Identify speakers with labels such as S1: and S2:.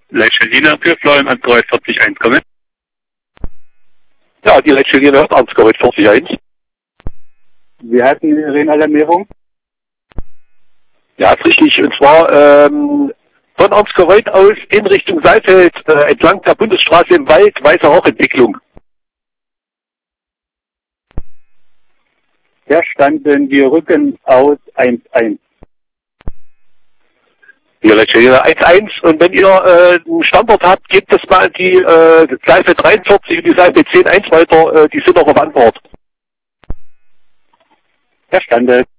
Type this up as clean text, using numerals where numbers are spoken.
S1: Leitstelle für Florian Ansgereuth 40 kommen.
S2: Ja, die Leitstelle hört Ansgereuth 40
S3: Wir hatten eine Renalarmierung.
S2: Ja, ist richtig. Und zwar von Ansgereuth aus in Richtung Saalfeld entlang der Bundesstraße im Wald, Weißer Rauchentwicklung.
S3: Verstanden, wir rücken aus 1-1.
S2: Hier Leitstelle 1-1 und wenn ihr einen Standort habt, gebt das mal an die Saalfeld 43 und die Saalfeld 10-1 weiter, die sind noch auf Antwort.
S3: Verstanden.